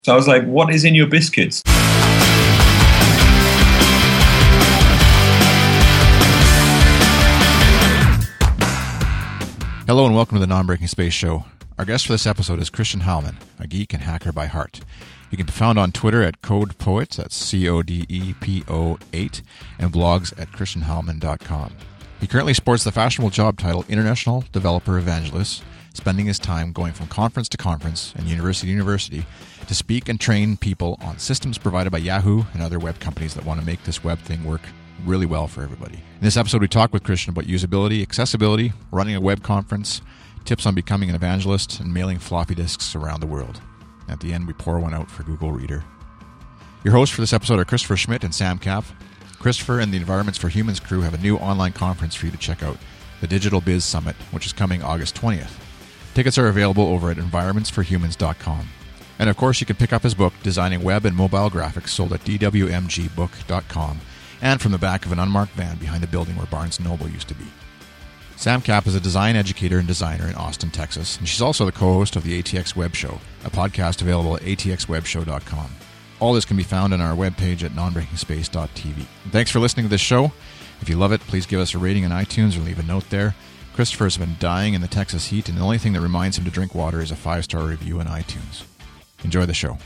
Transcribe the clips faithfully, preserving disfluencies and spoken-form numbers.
So I was like, what is in your biscuits? Hello and welcome to the Non-Breaking Space Show. Our guest for this episode is Christian Heilmann, a geek and hacker by heart. You can be found on Twitter at CodePoets, that's C O D E P O eight, and blogs at christian heilmann dot com. He currently sports the fashionable job title International Developer Evangelist, spending his time going from conference to conference and university to university to speak and train people on systems provided by Yahoo and other web companies that want to make this web thing work really well for everybody. In this episode, we talk with Christian about usability, accessibility, running a web conference, tips on becoming an evangelist, and mailing floppy disks around the world. At the end, we pour one out for Google Reader. Your hosts for this episode are Christopher Schmidt and Sam Kapp. Christopher and the Environments for Humans crew have a new online conference for you to check out, the Digital Biz Summit, which is coming August twentieth. Tickets are available over at environments for humans dot com. And of course, you can pick up his book, Designing Web and Mobile Graphics, sold at d w m g book dot com, and from the back of an unmarked van behind the building where Barnes and Noble used to be. Sam Kapp is a design educator and designer in Austin, Texas, and she's also the co-host of the A T X Web Show, a podcast available at a t x web show dot com. All this can be found on our webpage at non breaking space dot t v. Thanks for listening to this show. If you love it, please give us a rating on iTunes or leave a note there. Christopher's been dying in the Texas heat, and the only thing that reminds him to drink water is a five-star review on iTunes. Enjoy the show.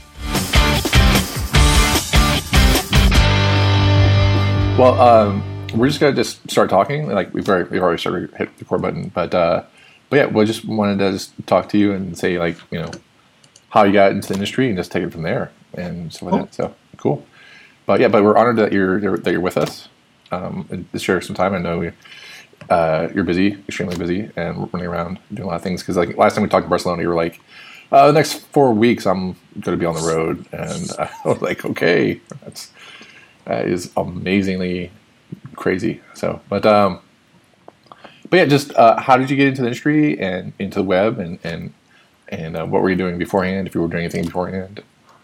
Well, um, we're just gonna just start talking. Like we've already we've already started hit the record button, but uh, but yeah, we just wanted to just talk to you and say like you know how you got into the industry and just take it from there and stuff like Cool. that. So cool. But yeah, but we're honored that you're that you're with us um, and to share some time. I know we, uh, you're busy, extremely busy, and running around doing a lot of things. Because like last time we talked in Barcelona, you were like, uh, the next four weeks I'm going to be on the road, and I was like, okay, that's. That is amazingly crazy. So, but um, but yeah, just uh, how did you get into the industry and into the web, and and and uh, what were you doing beforehand? If you were doing anything beforehand?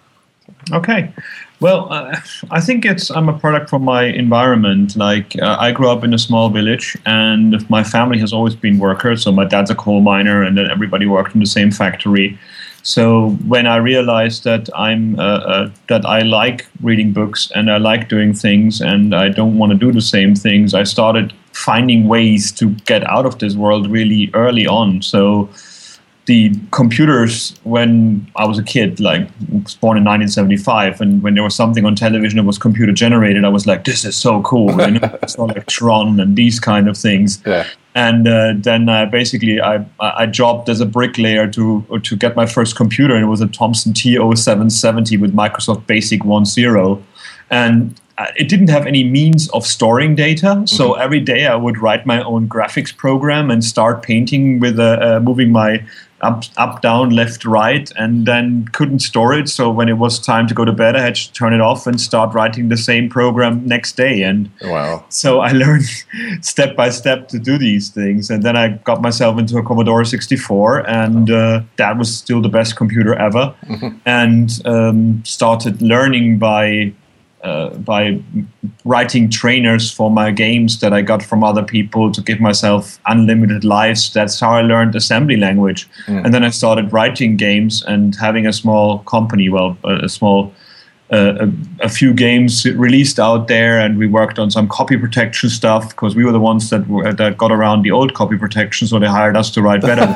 Okay. Well, uh, I think it's I'm a product from my environment. Like uh, I grew up in a small village, and my family has always been workers. So my dad's a coal miner, and then everybody worked in the same factory. So when I realized that I'm uh, uh, that I like reading books and I like doing things and I don't want to do the same things, I started finding ways to get out of this world really early on. So the computers, when I was a kid, like I was born in nineteen seventy-five, and when there was something on television that was computer generated, I was like, this is so cool. You know, it's all like Tron and these kind of things. Yeah. And uh, then uh, basically I I jobbed as a bricklayer to to get my first computer, and it was a Thomson T oh seven seventy with Microsoft Basic one point oh. And it didn't have any means of storing data, so mm-hmm. every day I would write my own graphics program and start painting with uh, uh, moving my up, up, down, left, right, and then couldn't store it. So when it was time to go to bed, I had to turn it off and start writing the same program next day. And wow. So I learned step by step to do these things. And then I got myself into a Commodore sixty-four, and uh, that was still the best computer ever. Mm-hmm. And um, started learning by Uh, by writing trainers for my games that I got from other people to give myself unlimited lives. That's how I learned assembly language. Mm. And then I started writing games and having a small company, well, a, a small, uh, a, a few games released out there, and we worked on some copy protection stuff because we were the ones that, were, that got around the old copy protection, so they hired us to write better.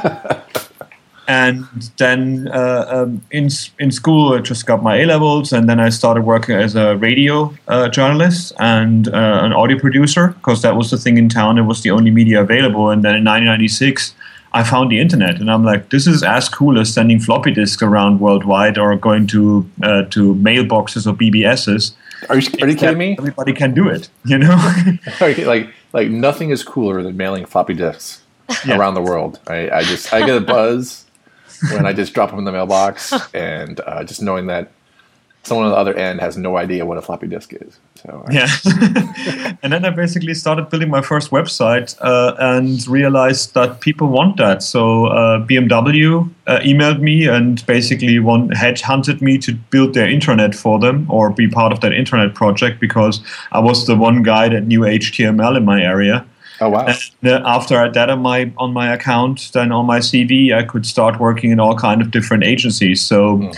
And then uh, um, in in school, I just got my A-levels, and then I started working as a radio uh, journalist and uh, an audio producer, because that was the thing in town. It was the only media available. And then in nineteen ninety-six, I found the internet, and I'm like, this is as cool as sending floppy disks around worldwide or going to uh, to mailboxes or B B Ss. Are you, are you kidding me? Everybody can do it, you know? like like nothing is cooler than mailing floppy disks yeah. around the world. I, I just I get a buzz when I just drop them in the mailbox, and uh, just knowing that someone on the other end has no idea what a floppy disk is. So I yeah, and then I basically started building my first website uh, and realized that people want that. So uh, B M W uh, emailed me and basically one headhunted me to build their intranet for them or be part of that intranet project, because I was the one guy that knew H T M L in my area. Oh wow! And uh, after I had that on my on my account, then on my C V, I could start working in all kind of different agencies. So. Mm-hmm.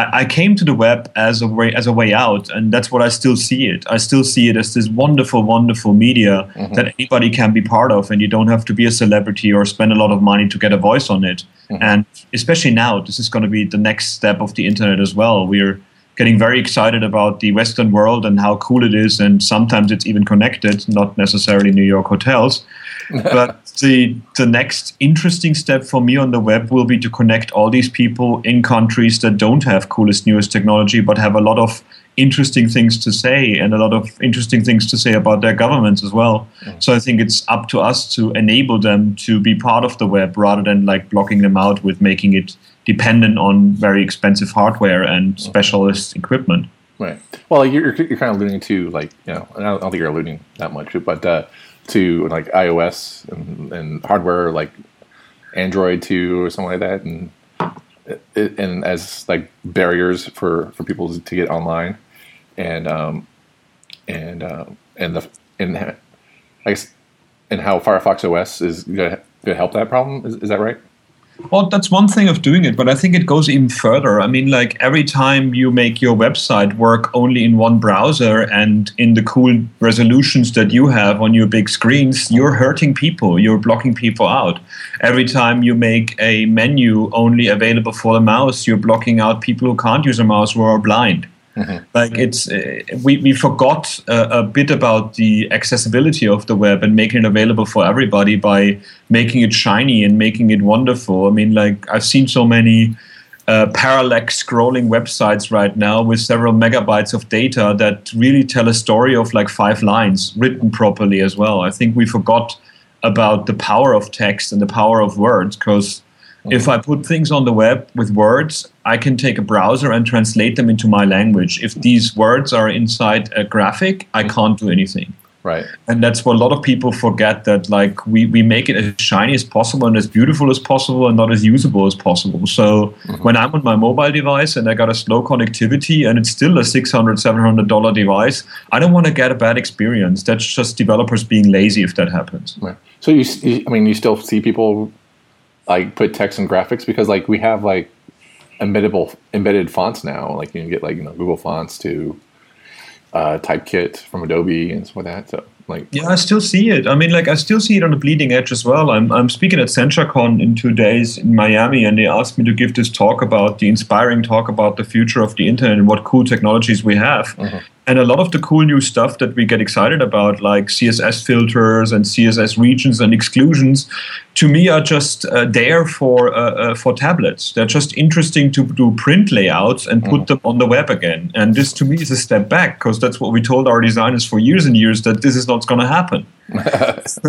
I, I came to the web as a way as a way out, and that's what I still see it. I still see it as this wonderful, wonderful media mm-hmm. that anybody can be part of, and you don't have to be a celebrity or spend a lot of money to get a voice on it. Mm-hmm. And especially now, this is going to be the next step of the internet as well. We're getting very excited about the Western world and how cool it is, and sometimes it's even connected, not necessarily New York hotels. But the the next interesting step for me on the web will be to connect all these people in countries that don't have coolest, newest technology, but have a lot of interesting things to say and a lot of interesting things to say about their governments as well. Mm. So I think it's up to us to enable them to be part of the web rather than like blocking them out with making it dependent on very expensive hardware and specialist equipment. Right. Well, you're you're kind of alluding to like, you know, I don't think you're alluding that much, but uh, to like iOS and, and hardware like Android two or something like that, and and as like barriers for, for people to get online, and um and uh, and the and I guess and how Firefox O S is going to help that problem. Is, is that right? Well, that's one thing of doing it, but I think it goes even further. I mean, like every time you make your website work only in one browser and in the cool resolutions that you have on your big screens, you're hurting people. You're blocking people out. Every time you make a menu only available for the mouse, you're blocking out people who can't use a mouse or are blind. Mm-hmm. Like it's uh, we we forgot uh, a bit about the accessibility of the web and making it available for everybody by making it shiny and making it wonderful. I mean, like I've seen so many uh, parallax scrolling websites right now with several megabytes of data that really tell a story of like five lines written properly as well. I think we forgot about the power of text and the power of words, because if I put things on the web with words, I can take a browser and translate them into my language. If these words are inside a graphic, I can't do anything. Right. And that's what a lot of people forget, that like we, we make it as shiny as possible and as beautiful as possible and not as usable as possible. So mm-hmm. when I'm on my mobile device and I got a slow connectivity and it's still a six hundred dollars, seven hundred dollars device, I don't want to get a bad experience. That's just developers being lazy if that happens. Right. So you, I mean, you still see people like put text and graphics, because like we have like embeddable embedded fonts now. Like you can get like, you know, Google Fonts to uh, Typekit from Adobe and stuff like that. So like yeah, I still see it. I mean, like I still see it on the bleeding edge as well. I'm I'm speaking at CentraCon in two days in Miami, and they asked me to give this talk about the inspiring talk about the future of the internet and what cool technologies we have. Mm-hmm. And a lot of the cool new stuff that we get excited about, like C S S filters and C S S regions and exclusions, to me are just uh, there for uh, uh, for tablets. They're just interesting to do print layouts and put mm. them on the web again. And this, to me, is a step back, because that's what we told our designers for years and years, that this is not going to happen. So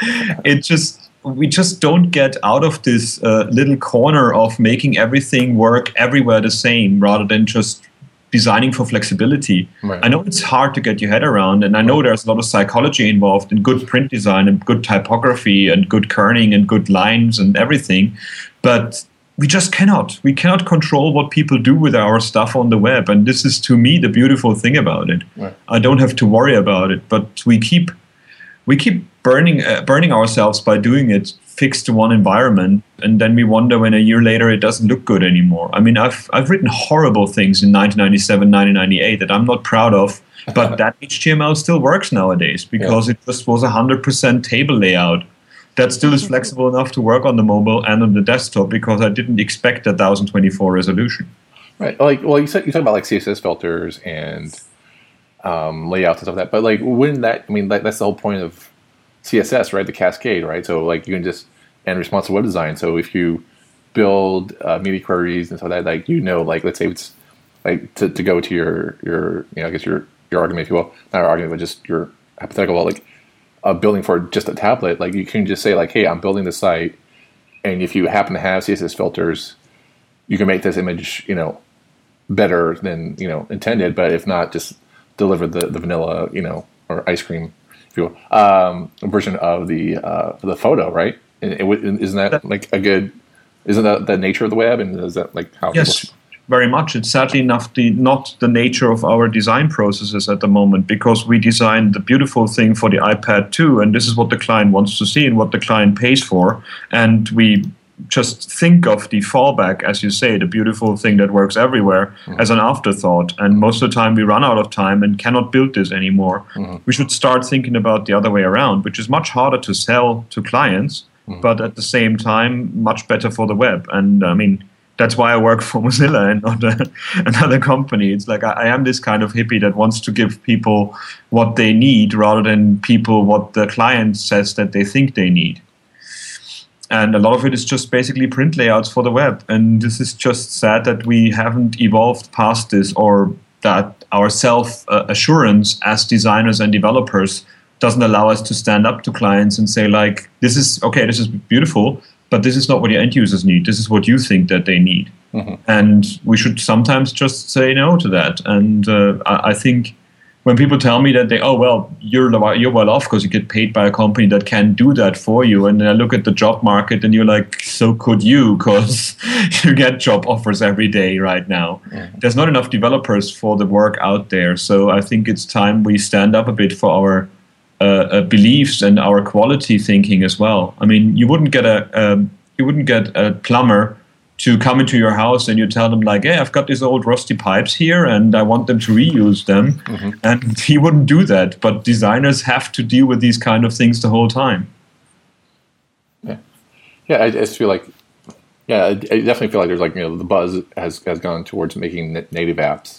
it just we just don't get out of this uh, little corner of making everything work everywhere the same, rather than just designing for flexibility. Right. I know it's hard to get your head around, and I know there's a lot of psychology involved in good print design and good typography and good kerning and good lines and everything, but we just cannot. We cannot control what people do with our stuff on the web, and this is, to me, the beautiful thing about it. Right. I don't have to worry about it, but we keep we keep burning uh, burning ourselves by doing it fixed to one environment, and then we wonder when a year later it doesn't look good anymore. I mean, I've I've written horrible things in nineteen ninety-seven, nineteen ninety-eight that I'm not proud of, but that H T M L still works nowadays because yeah. it just was a one hundred percent table layout that still is flexible enough to work on the mobile and on the desktop, because I didn't expect a one thousand twenty-four resolution. Right. Like, well, you said you talk about like C S S filters and um, layouts and stuff like that, but like, wouldn't that? I mean, that, that's the whole point of C S S, right? The cascade, right? So like you can just, and responsive web design. So if you build uh, media queries and stuff like that, like, you know, like let's say it's like to, to go to your, your, you know, I guess your, your argument, if you will, not our argument, but just your hypothetical, like uh, building for just a tablet, like you can just say like, hey, I'm building this site. And if you happen to have C S S filters, you can make this image, you know, better than, you know, intended. But if not, just deliver the, the vanilla, you know, or ice cream, Um, version of the uh, the photo, right? And it, it, isn't that like a good? Isn't that the nature of the web? And is that like how? Yes, people... very much. It's sadly enough the not the nature of our design processes at the moment, because we designed the beautiful thing for the iPad two, and this is what the client wants to see and what the client pays for, and we just think of the fallback, as you say, the beautiful thing that works everywhere, mm-hmm. as an afterthought. And most of the time we run out of time and cannot build this anymore. Mm-hmm. We should start thinking about the other way around, which is much harder to sell to clients, mm-hmm. but at the same time, much better for the web. And I mean, that's why I work for Mozilla and not a, another company. It's like I, I am this kind of hippie that wants to give people what they need rather than people what the client says that they think they need. And a lot of it is just basically print layouts for the web. And this is just sad that we haven't evolved past this, or that our self-assurance as designers and developers doesn't allow us to stand up to clients and say, like, this is, okay, this is beautiful, but this is not what your end users need. This is what you think that they need. Mm-hmm. And we should sometimes just say no to that. And uh, I, I think when people tell me that they, oh, well, you're you're well off because you get paid by a company that can do that for you. And then I look at the job market and you're like, so could you, because you get job offers every day right now. Mm-hmm. There's not enough developers for the work out there. So I think it's time we stand up a bit for our uh, uh, beliefs and our quality thinking as well. I mean, you wouldn't get a um, you wouldn't get a plumber to come into your house and you tell them like, hey, I've got these old rusty pipes here and I want them to reuse them. Mm-hmm. And he wouldn't do that. But designers have to deal with these kind of things the whole time. Yeah. Yeah, I just feel like, yeah, I, I definitely feel like there's like, you know, the buzz has, has gone towards making native apps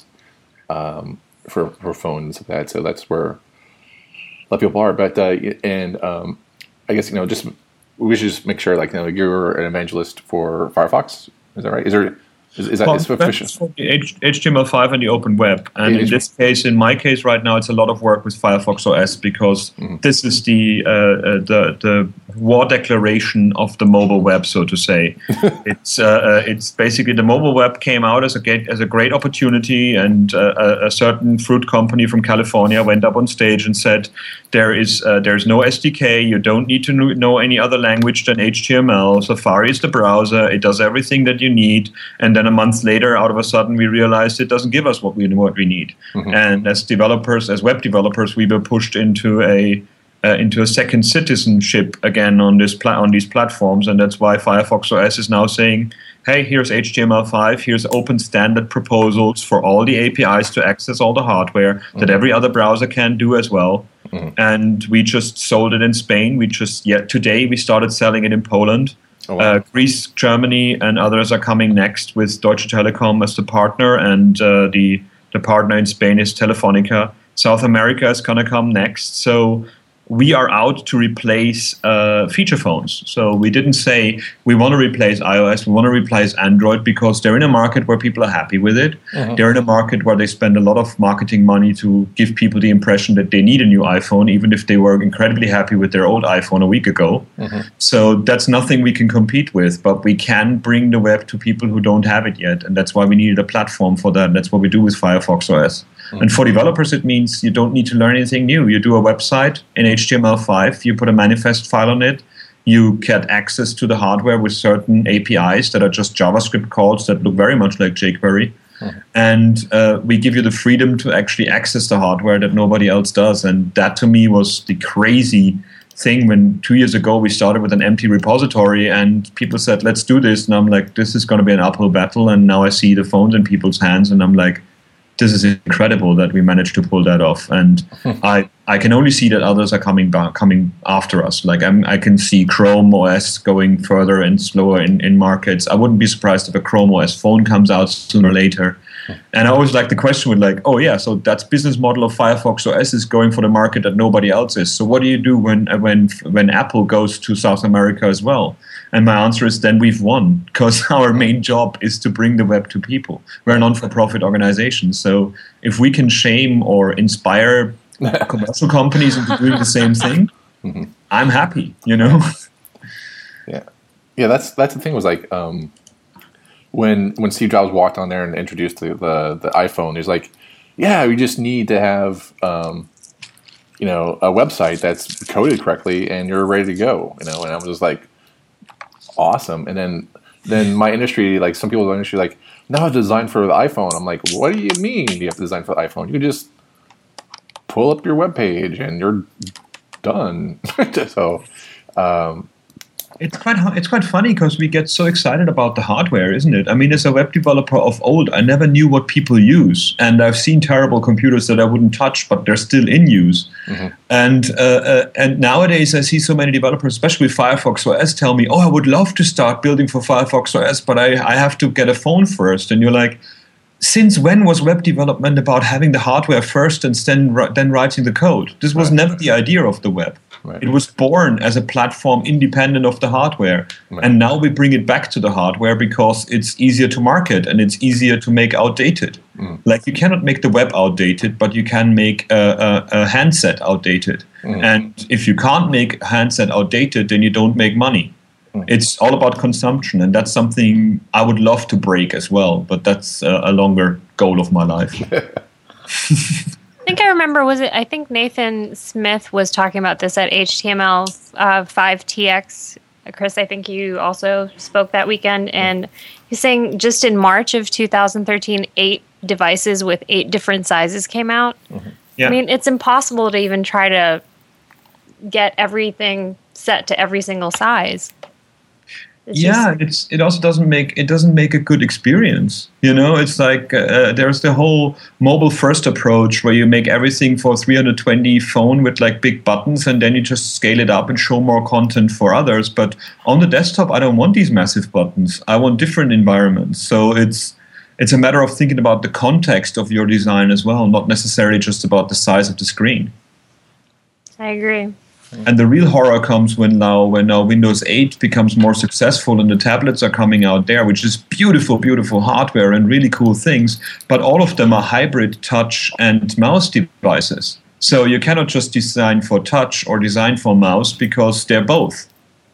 um, for, for phones and that. So that's where a lot of people are. But, uh, and um, I guess, you know, just, we should just make sure, like, you know, you're an evangelist for Firefox. Is that right? Is there is, is that well, is official? For the H T M L five and the open web. And yeah, in this case, in my case right now, it's a lot of work with Firefox O S because mm-hmm. this is the uh, uh, the the war declaration of the mobile web, so to say. it's uh, uh, it's basically the mobile web came out as a great, as a great opportunity, and uh, a, a certain fruit company from California went up on stage and said, there is uh, there's no S D K. You don't need to know any other language than H T M L. Safari is the browser. It does everything that you need. And then a month later, out of a sudden, we realized it doesn't give us what we what we need. Mm-hmm. And as developers, as web developers, we were pushed into a uh, into a second citizenship again on this pla- on these platforms. And that's why Firefox O S is now saying, hey, here's H T M L five, here's open standard proposals for all the A P Is to access all the hardware mm-hmm. that every other browser can do as well. Mm-hmm. And we just sold it in Spain. We just, yet today, we started selling it in Poland. Oh, wow. uh, Greece, Germany, and others are coming next with Deutsche Telekom as the partner. And uh, the, the partner in Spain is Telefonica. South America is going to come next. So we are out to replace uh, feature phones. So we didn't say we want to replace iOS, we want to replace Android, because they're in a market where people are happy with it. Uh-huh. They're in a market where they spend a lot of marketing money to give people the impression that they need a new iPhone, even if they were incredibly happy with their old iPhone a week ago. Uh-huh. So that's nothing we can compete with, but we can bring the web to people who don't have it yet. And that's why we needed a platform for that. That's what we do with Firefox O S. Mm-hmm. And for developers, it means you don't need to learn anything new. You do a website in H T M L five, you put a manifest file on it, you get access to the hardware with certain A P Is that are just JavaScript calls that look very much like jQuery. Mm-hmm. And uh, we give you the freedom to actually access the hardware that nobody else does. And that, to me, was the crazy thing when two years ago we started with an empty repository and people said, let's do this. And I'm like, this is going to be an uphill battle. And now I see the phones in people's hands and I'm like, this is incredible that we managed to pull that off. And I, I can only see that others are coming back, coming after us. Like I'm, I can see Chrome O S going further and slower in, in markets. I wouldn't be surprised if a Chrome O S phone comes out sooner or later. And I always like the question with like, oh yeah, so that's business model of Firefox O S is going for the market that nobody else is. So what do you do when when when Apple goes to South America as well? And my answer is then we've won, because our main job is to bring the web to people. We're a non-for-profit organization. So if we can shame or inspire commercial companies into doing the same thing, mm-hmm. I'm happy, you know? Yeah. Yeah, that's that's the thing was like um, when when Steve Jobs walked on there and introduced the, the, the iPhone, he's like, yeah, we just need to have um, you know, a website that's coded correctly and you're ready to go. You know, and I was just like, awesome. And then then my industry, like some people in the industry, like, no, design for the iPhone. I'm like, what do you mean you have to design for the iPhone? You can just pull up your web page and you're done. so um, It's quite it's quite funny because we get so excited about the hardware, isn't it? I mean, as a web developer of old, I never knew what people use, and I've seen terrible computers that I wouldn't touch, but they're still in use. Mm-hmm. And uh, uh, and nowadays, I see so many developers, especially Firefox O S, tell me, "Oh, I would love to start building for Firefox O S, but I I have to get a phone first." And you're like, since when was web development about having the hardware first and then then writing the code? This was right. never the idea of the web. Right. It was born as a platform independent of the hardware. Right. And now we bring it back to the hardware because it's easier to market and it's easier to make outdated. Mm. Like you cannot make the web outdated, but you can make a, a, a handset outdated. Mm. And if you can't make a handset outdated, then you don't make money. Mm. It's all about consumption. And that's something I would love to break as well. But that's a, a longer goal of my life. I think I remember, was it, I think Nathan Smith was talking about this at H T M L uh, five T X. Chris, I think you also spoke that weekend. And he's saying just in March of two thousand thirteen, eight devices with eight different sizes came out. Mm-hmm. Yeah. I mean, it's impossible to even try to get everything set to every single size. It's yeah, just, it's it also doesn't make it doesn't make a good experience. You know, it's like uh, there's the whole mobile first approach where you make everything for three hundred twenty phone with like big buttons, and then you just scale it up and show more content for others. But on the desktop, I don't want these massive buttons. I want different environments. So it's it's a matter of thinking about the context of your design as well, not necessarily just about the size of the screen. I agree. And the real horror comes when now when now Windows eight becomes more successful and the tablets are coming out there, which is beautiful, beautiful hardware and really cool things. But all of them are hybrid touch and mouse devices. So you cannot just design for touch or design for mouse because they're both.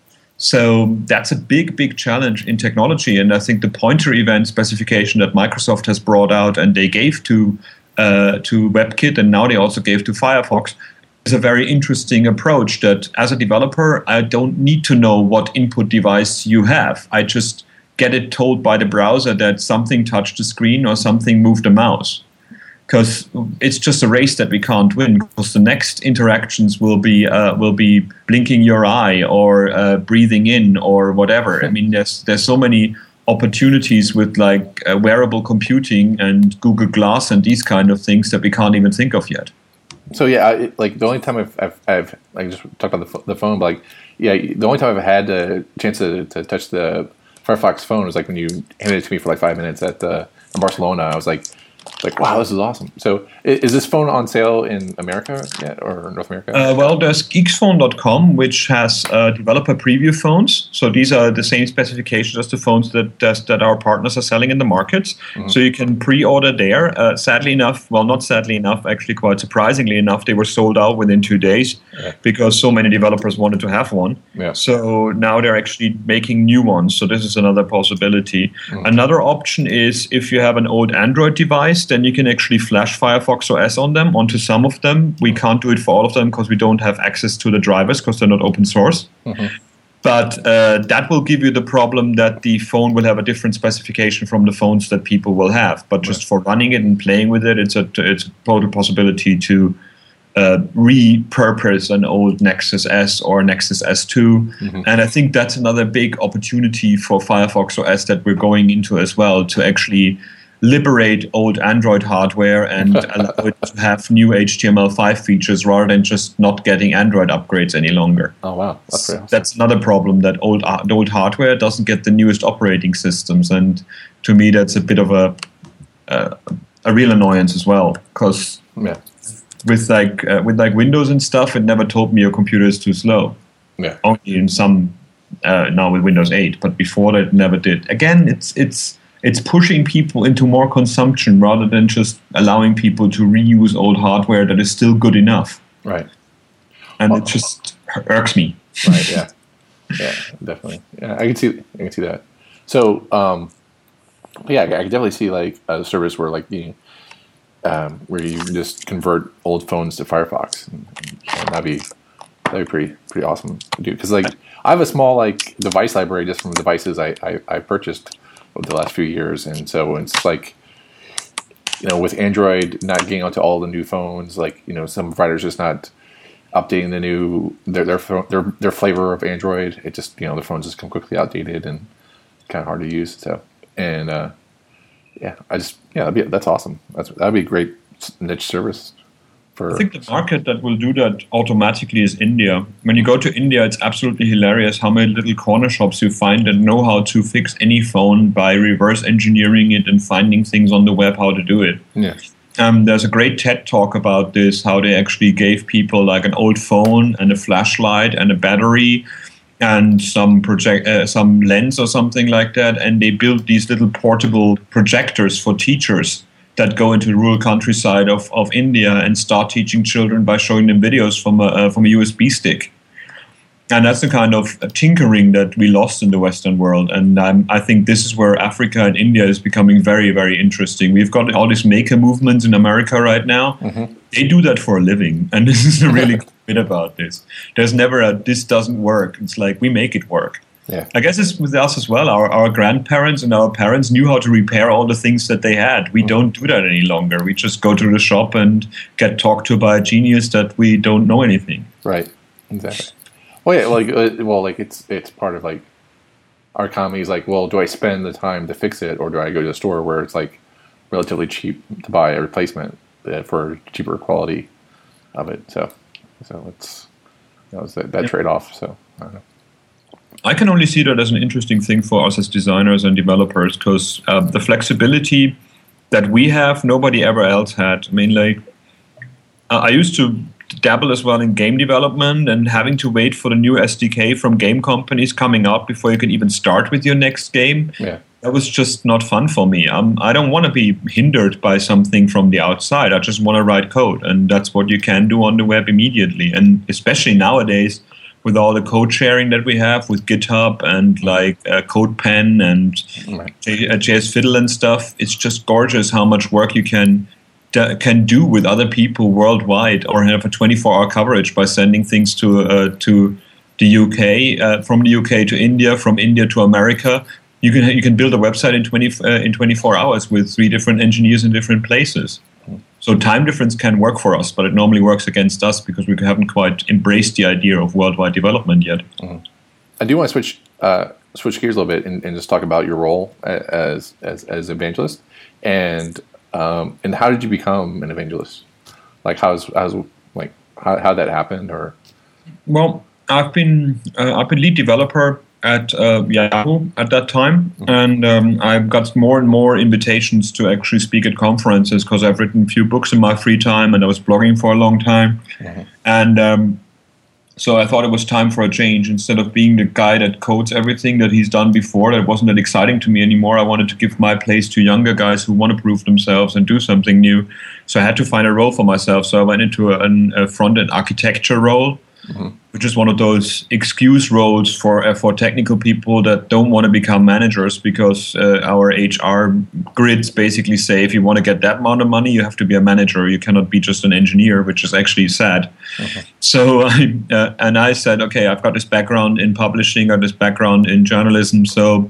So that's a big, big challenge in technology. And I think the pointer event specification that Microsoft has brought out and they gave to uh, to WebKit and now they also gave to Firefox is a very interesting approach that as a developer, I don't need to know what input device you have. I just get it told by the browser that something touched the screen or something moved the mouse. Because it's just a race that we can't win, because the next interactions will be uh, will be blinking your eye or uh, breathing in or whatever. I mean, there's there's so many opportunities with like uh, wearable computing and Google Glass and these kind of things that we can't even think of yet. So yeah, I, like the only time I've I've, I've like just talked about the, the phone, but like yeah, the only time I've had a chance to, to touch the Firefox phone was like when you handed it to me for like five minutes at uh, in Barcelona. I was like, like wow, this is awesome. So is this phone on sale in America yet or North America? Uh, well, there's geeks phone dot com, which has uh, developer preview phones. So these are the same specifications as the phones that that, that our partners are selling in the markets. Mm-hmm. So you can pre-order there. Uh, sadly enough, well, not sadly enough, actually quite surprisingly enough, they were sold out within two days yeah. because so many developers wanted to have one. Yeah. So now they're actually making new ones. So this is another possibility. Mm-hmm. Another option is if you have an old Android device, then you can actually flash Firefox O S on them, onto some of them. We can't do it for all of them because we don't have access to the drivers because they're not open source. Mm-hmm. But uh, that will give you the problem that the phone will have a different specification from the phones that people will have. But just right. for running it and playing with it, it's a, it's a total possibility to uh, repurpose an old Nexus S or Nexus S two. Mm-hmm. And I think that's another big opportunity for Firefox O S that we're going into as well, to actually liberate old Android hardware and allow it to have new H T M L five features rather than just not getting Android upgrades any longer. Oh, wow. That's pretty awesome. That's another problem, that old uh, old hardware doesn't get the newest operating systems. And to me, that's a bit of a uh, a real annoyance as well. Because yeah. with like uh, with like Windows and stuff, it never told me your computer is too slow. Yeah. Only in some, uh, now with Windows eight. But before that, it never did. Again, it's it's... It's pushing people into more consumption rather than just allowing people to reuse old hardware that is still good enough. Right. And well, it just irks me. Right, yeah. Yeah, definitely. Yeah, I can see I can see that. So, um, yeah, I can definitely see like a service where like you, um, where you just convert old phones to Firefox. And, and that'd be that'd be pretty pretty awesome to do. Because like I have a small like device library just from devices I, I, I purchased over the last few years, and so it's like, you know, with Android not getting onto all the new phones, like, you know, some providers just not updating the new their their their their flavor of Android. It just you know the phones just come quickly outdated and kind of hard to use. So and uh, yeah, I just yeah that'd be, that's awesome. That's that'd be a great niche service. For I think the market that will do that automatically is India. When you go to India, it's absolutely hilarious how many little corner shops you find that know how to fix any phone by reverse engineering it and finding things on the web how to do it. Yeah. Um, there's a great TED talk about this, how they actually gave people like an old phone and a flashlight and a battery and some project, uh, some lens or something like that, and they built these little portable projectors for teachers that go into the rural countryside of, of India and start teaching children by showing them videos from a, uh, from a U S B stick. And that's the kind of tinkering that we lost in the Western world. And um, I think this is where Africa and India is becoming very, very interesting. We've got all these maker movements in America right now. Mm-hmm. They do that for a living. And this is a really cool bit about this. There's never a, this doesn't work. It's like, we make it work. Yeah. I guess it's with us as well. Our our grandparents and our parents knew how to repair all the things that they had. We mm-hmm. don't do that any longer. We just go to the shop and get talked to by a genius that we don't know anything. Right. Exactly. Well, yeah, like, uh, well, like it's it's part of like our economy is like, well, do I spend the time to fix it, or do I go to a store where it's like relatively cheap to buy a replacement for cheaper quality of it? So, so it's that was that, that yeah. trade off. So, I don't know. I can only see that as an interesting thing for us as designers and developers, because uh, the flexibility that we have, nobody ever else had. I mean, like, uh, I used to dabble as well in game development, and having to wait for the new S D K from game companies coming out before you can even start with your next game. Yeah. That was just not fun for me. Um, I don't want to be hindered by something from the outside. I just want to write code, and that's what you can do on the web immediately. And especially nowadays, with all the code sharing that we have with GitHub and like uh, CodePen and right. J- uh, J S Fiddle and stuff, it's just gorgeous how much work you can d- can do with other people worldwide, or have a twenty-four hour coverage by sending things to uh, to the U K, uh, from the U K to India, from India to America. You can you can build a website in twenty uh, in twenty-four hours with three different engineers in different places. So time difference can work for us, but it normally works against us because we haven't quite embraced the idea of worldwide development yet. Mm-hmm. I do want to switch uh, switch gears a little bit and, and just talk about your role as as as evangelist, and um, and how did you become an evangelist? Like how's how's like how how that happened? Or well, I've been uh, I've been lead developer at uh, Yahoo at that time, mm-hmm. and um, I've got more and more invitations to actually speak at conferences because I've written a few books in my free time, and I was blogging for a long time, mm-hmm. and um, so I thought it was time for a change. Instead of being the guy that codes everything that he's done before, that wasn't that exciting to me anymore. I wanted to give my place to younger guys who want to prove themselves and do something new. So I had to find a role for myself. So I went into a, a front-end architecture role, mm-hmm. which is one of those excuse roles for uh, for technical people that don't want to become managers, because uh, our H R grids basically say if you want to get that amount of money, you have to be a manager. You cannot be just an engineer, which is actually sad. Okay. So, I, uh, and I said, okay, I've got this background in publishing, got this background in journalism, so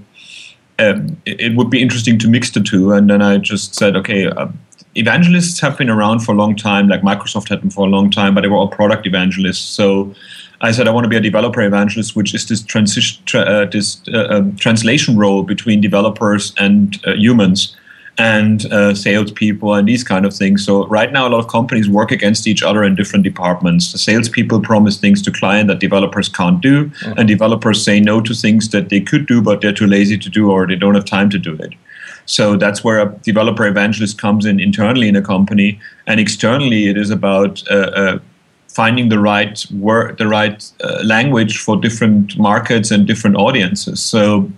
um, it, it would be interesting to mix the two. And then I just said, okay, uh, evangelists have been around for a long time, like Microsoft had them for a long time, but they were all product evangelists. So I said I want to be a developer evangelist, which is this transition, tra- uh, this uh, uh, translation role between developers and uh, humans and uh, salespeople and these kind of things. So right now, a lot of companies work against each other in different departments. The salespeople promise things to client that developers can't do, mm-hmm. and developers say no to things that they could do, but they're too lazy to do, or they don't have time to do it. So that's where a developer evangelist comes in internally in a company, and externally it is about uh, uh, finding the right word, the right uh, language for different markets and different audiences. So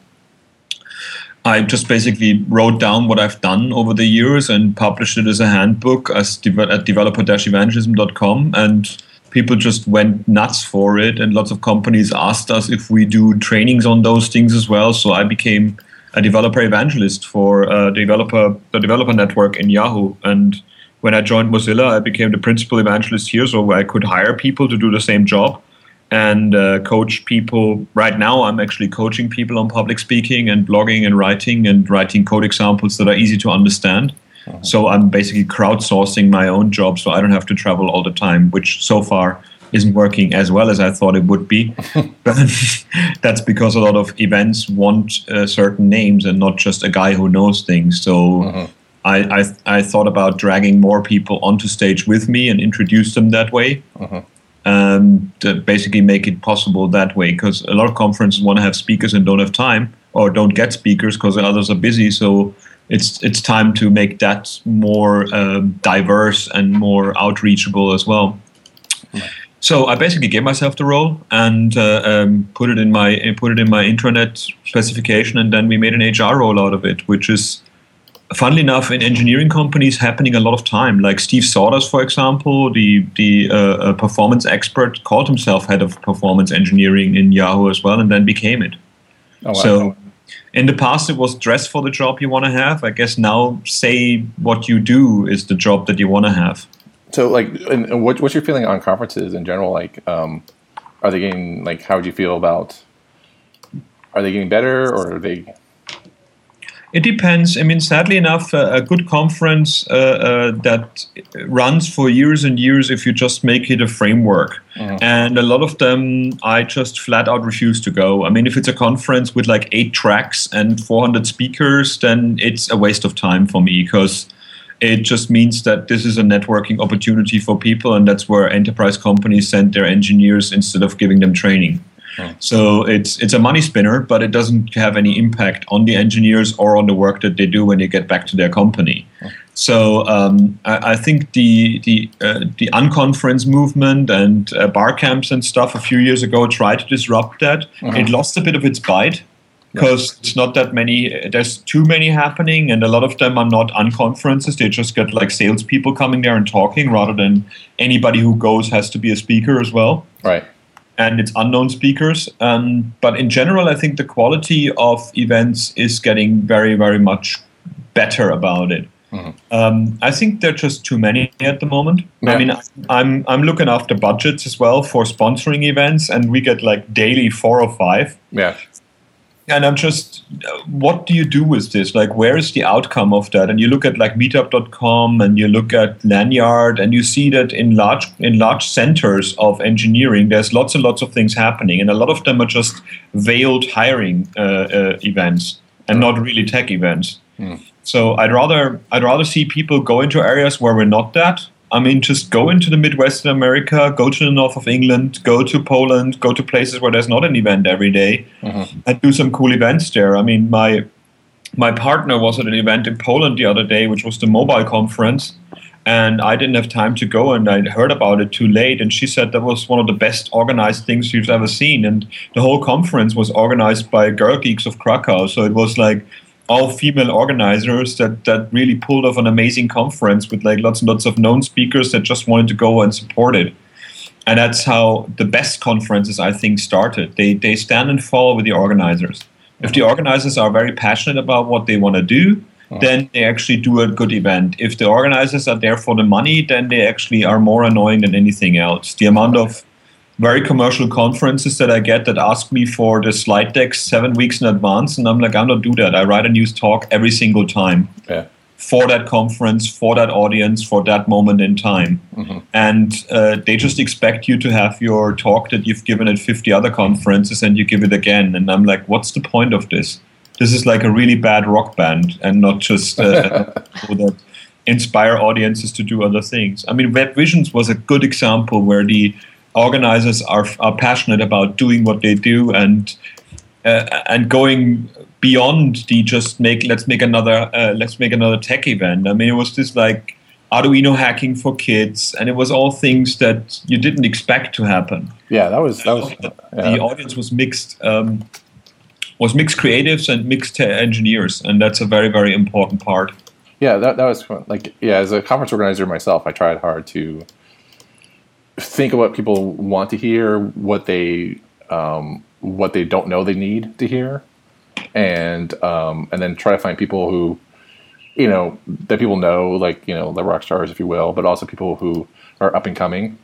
I just basically wrote down what I've done over the years and published it as a handbook as de- at developer dash evangelism dot com, and people just went nuts for it. And lots of companies asked us if we do trainings on those things as well. So I became a developer evangelist for uh, developer the developer network in Yahoo. And when I joined Mozilla, I became the principal evangelist here, so I could hire people to do the same job and uh, coach people. Right now, I'm actually coaching people on public speaking and blogging and writing and writing code examples that are easy to understand. Uh-huh. So I'm basically crowdsourcing my own job, so I don't have to travel all the time, which so far isn't working as well as I thought it would be. But that's because a lot of events want uh, certain names and not just a guy who knows things. So mm-hmm. I, I I thought about dragging more people onto stage with me and introduce them that way. Mm-hmm. Um, to basically make it possible that way, because a lot of conferences want to have speakers and don't have time, or don't get speakers because others are busy. So it's it's time to make that more um, diverse and more outreachable as well. Mm-hmm. So I basically gave myself the role and uh, um, put it in my put it in my intranet specification, and then we made an H R role out of it, which is, funnily enough, in engineering companies happening a lot of time. Like Steve Sawdust, for example, the the uh, performance expert, called himself head of performance engineering in Yahoo as well, and then became it. Oh, wow. So in the past, it was dress for the job you want to have. I guess now, say what you do is the job that you want to have. So, like, and, and what, what's your feeling on conferences in general? Like, um, are they getting, like, how would you feel about, are they getting better, or are they... It depends. I mean, sadly enough, uh, a good conference uh, uh, that runs for years and years if you just make it a framework. Mm-hmm. And a lot of them, I just flat out refuse to go. I mean, if it's a conference with like eight tracks and four hundred speakers, then it's a waste of time for me, because it just means that this is a networking opportunity for people, and that's where enterprise companies send their engineers instead of giving them training. So it's it's a money spinner, but it doesn't have any impact on the engineers or on the work that they do when they get back to their company. So um, I, I think the the uh, the unconference movement and uh, bar camps and stuff a few years ago tried to disrupt that. Uh-huh. It lost a bit of its bite because yeah. it's not that many. There's too many happening, and a lot of them are not unconferences. They just get like salespeople coming there and talking, rather than anybody who goes has to be a speaker as well. Right. And it's unknown speakers. Um, but in general, I think the quality of events is getting very, very much better about it. Mm-hmm. Um, I think there are just too many at the moment. Yeah. I mean, I'm I'm looking after budgets as well for sponsoring events, and we get like daily four or five. Yeah. And I'm just, what do you do with this? Like, where is the outcome of that? And you look at like meetup dot com and you look at Lanyard, and you see that in large in large centers of engineering, there's lots and lots of things happening. And a lot of them are just veiled hiring uh, uh, events and not really tech events. Mm. So I'd rather I'd rather see people go into areas where we're not that. I mean, just go into the Midwestern America, go to the north of England, go to Poland, go to places where there's not an event every day, mm-hmm. and do some cool events there. I mean, my my partner was at an event in Poland the other day, which was the mobile conference, and I didn't have time to go, and I heard about it too late, and she said that was one of the best organized things she's ever seen, and the whole conference was organized by Girl Geeks of Krakow, so it was like all female organizers that, that really pulled off an amazing conference with like lots and lots of known speakers that just wanted to go and support it. And that's how the best conferences, I think, started. They they stand and fall with the organizers. If the organizers are very passionate about what they want to do, then they actually do a good event. If the organizers are there for the money, then they actually are more annoying than anything else. The amount of very commercial conferences that I get that ask me for the slide decks seven weeks in advance, and I'm like, I don't do that. I write a news talk every single time yeah. for that conference, for that audience, for that moment in time. Mm-hmm. And uh, they just expect you to have your talk that you've given at fifty other conferences, and you give it again. And I'm like, what's the point of this? This is like a really bad rock band, and not just uh, that inspire audiences to do other things. I mean, Web Visions was a good example where the organizers are are passionate about doing what they do, and uh, and going beyond the just make let's make another uh, let's make another tech event. I mean, it was this like Arduino hacking for kids, and it was all things that you didn't expect to happen. Yeah, that was that was yeah. The audience was mixed um, was mixed creatives and mixed engineers, and that's a very very important part. Yeah, that that was fun. Like yeah, as a conference organizer myself, I tried hard to think of what people want to hear, what they um, what they don't know they need to hear, and um, and then try to find people who, you know, that people know, like, you know, the rock stars, if you will, but also people who are up and coming.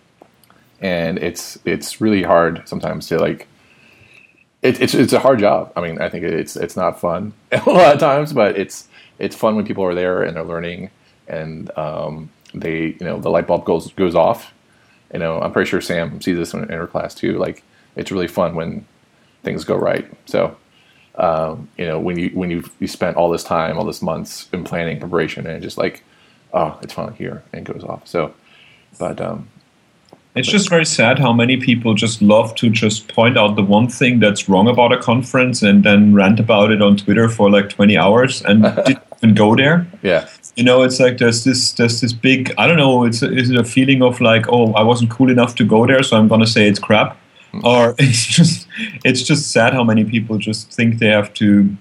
And it's it's really hard sometimes to like. It, it's it's a hard job. I mean, I think it's it's not fun a lot of times, but it's it's fun when people are there and they're learning, and um, they you know the light bulb goes goes off. you know, I'm pretty sure Sam sees this in, in her class too. Like, it's really fun when things go right. So, um, you know, when you when you you spent all this time, all this months in planning, preparation, and just like, oh, it's finally here and it goes off. So, but um, it's just very sad how many people just love to just point out the one thing that's wrong about a conference and then rant about it on Twitter for like twenty hours and didn't even go there. Yeah. You know, it's like there's this there's this big, I don't know, it's a, is it a feeling of like, oh, I wasn't cool enough to go there, so I'm going to say it's crap? Mm. Or it's just it's just sad how many people just think they have to,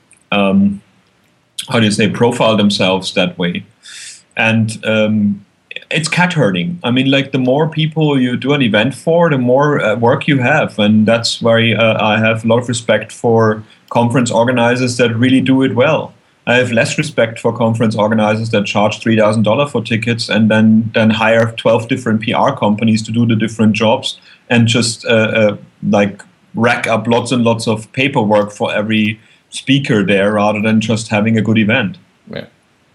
um, how do you say, profile themselves that way. And um, it's cat herding. I mean, like the more people you do an event for, the more uh, work you have. And that's why uh, I have a lot of respect for conference organizers that really do it well. I have less respect for conference organizers that charge three thousand dollars for tickets and then, then hire twelve different P R companies to do the different jobs and just uh, uh, like rack up lots and lots of paperwork for every speaker there rather than just having a good event. Yeah.